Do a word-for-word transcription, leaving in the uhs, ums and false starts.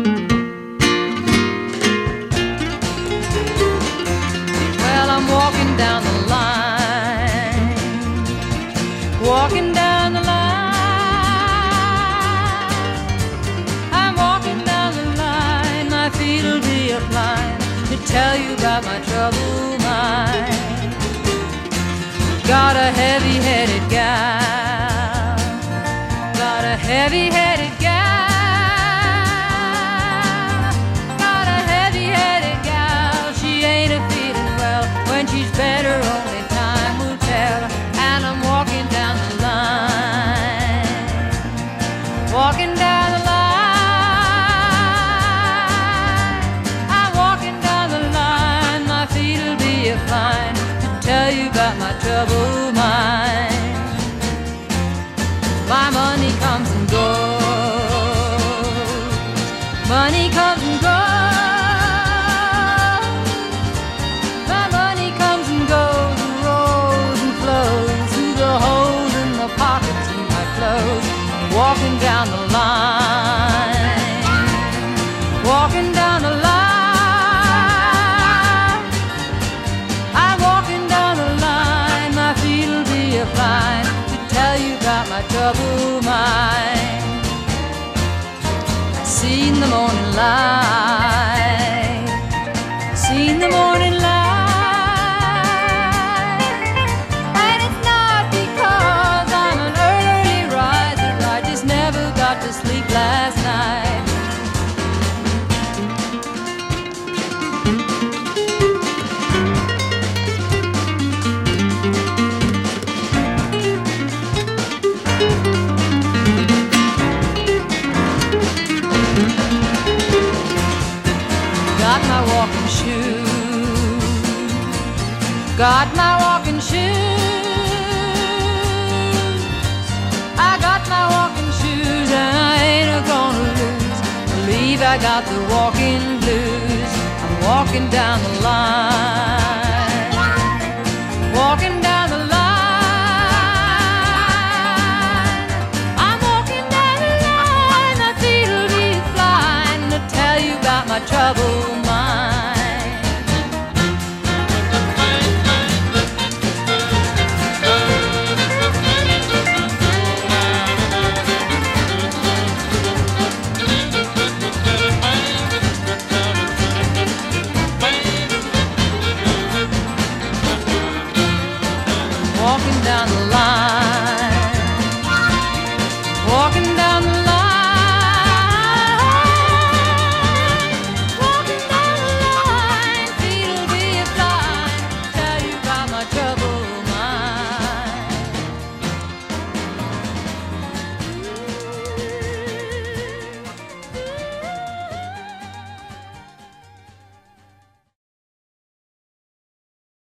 Well, I'm walking down the line, walking down the line. I'm walking down the line, my feet will be applying to tell you about my troubled mind. Got a heavy-headed gal, got a heavy-headed gal, got a heavy-headed gal. She ain't a feeling well. When she's better, only time will tell. And I'm walking down the line, walking down the line. I'm walking down the line, my feet will be a fine to tell you about my troubled mind. My money comes and goes, money comes and goes. My money comes and goes, rolls and flows through the holes in the pockets of my clothes. Walking down the line, walking down the line. I'm walking down the line, my feet will be a fine to tell you about my troubled mind. Seen the morning light, seen the morning light. And it's not because I'm an early riser, I just never got to sleep last night. Got my walking shoes, got my walking shoes. I got my walking shoes and I ain't a gonna lose. Believe I got the walking blues. I'm walking down the line.